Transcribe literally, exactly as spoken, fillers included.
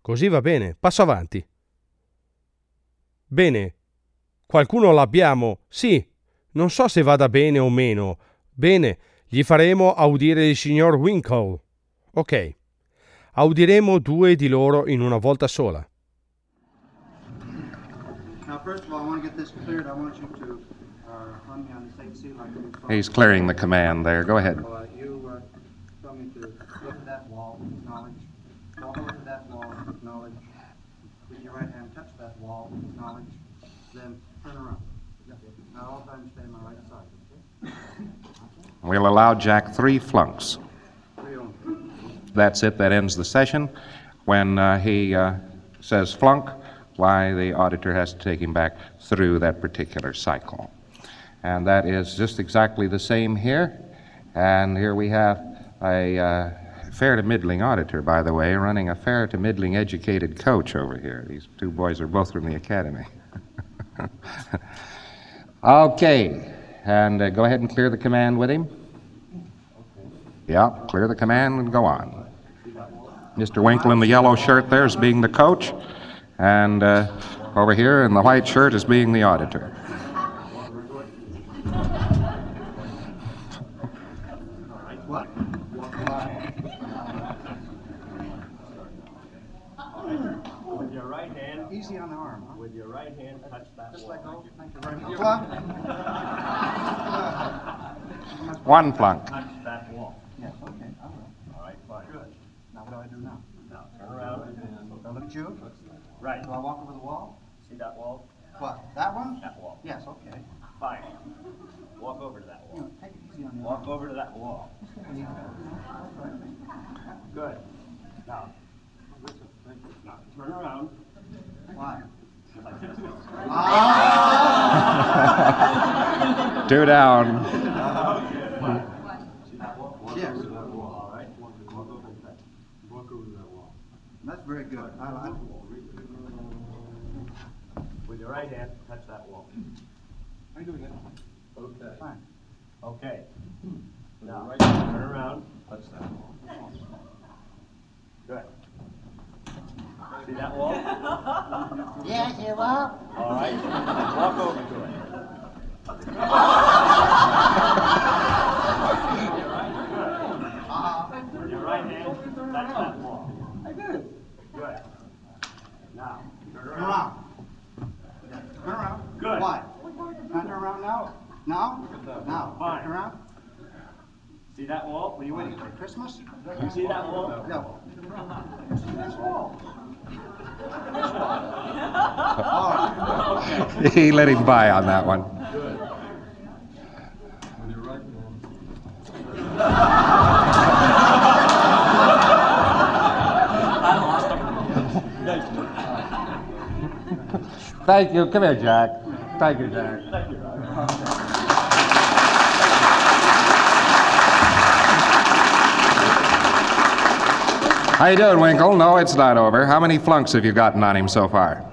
Così va bene, passo avanti. Bene, qualcuno l'abbiamo, sì, non so se vada bene o meno. Bene, gli faremo audire il signor Winkle. Ok, audiremo due di loro in una volta sola. Now, first of all, I want to get this cleared. I want you to uh, run me on the same seal like you saw. He's clearing the command there. Go ahead. Uh, you uh, tell me to look at that wall, acknowledge. Walk over to that wall, acknowledge. With your right hand, touch that wall, acknowledge. Then turn around. Now, all times stay on my right side. Okay? We'll allow Jack three flunks. Three only. That's it. That ends the session. When uh, he uh, says flunk, why, the auditor has to take him back through that particular cycle. And that is just exactly the same here. And here we have a uh, fair to middling auditor, by the way, running a fair to middling educated coach over here. These two boys are both from the academy. Okay, and uh, go ahead and clear the command with him. Yeah, clear the command and go on. Mister Winkle in the yellow shirt there is being the coach, and uh, over here in the white shirt is being the auditor. With your right hand, Easy on the arm, huh? with your right hand, touch that Just wall. let go. Thank you very much. Flunk. One flunk. Touch that wall. Yes, okay, all right. All right, fine. Good. Now, what do I do now? Now turn around. Do I look at you? Right. Do I walk over the wall? See that wall? What, that one? That wall. Yes, okay. Fine. Walk over to that You wall. know, take it easy on the Walk arm. over to that wall. Good. Now, now turn around. Why? Like this. Two down. See that wall? Walk Yes. over to that wall. All right. Walk over to that. Walk over to that wall. That's very good. I like it. With your right hand, touch that wall. How you doing that? Okay. Fine. Okay. Now, turn around, touch that wall. Good. See that wall? Yes, you will. All right. Walk over to it. With your right hand, touch that wall. I did. Good. Now, turn Turn around. around. Turn around. Good. Why? Can I turn around now? Now? Now. Fine. Turn around. See that wall? What are you waiting For for? Christmas? You see that wall? No. See this wall? All right. He let him by on that one. Good. Thank you. Come here, Jack. Thank you, Jack. Thank you, Roger. How you doing, Winkle? No, it's not over. How many flunks have you gotten on him so far?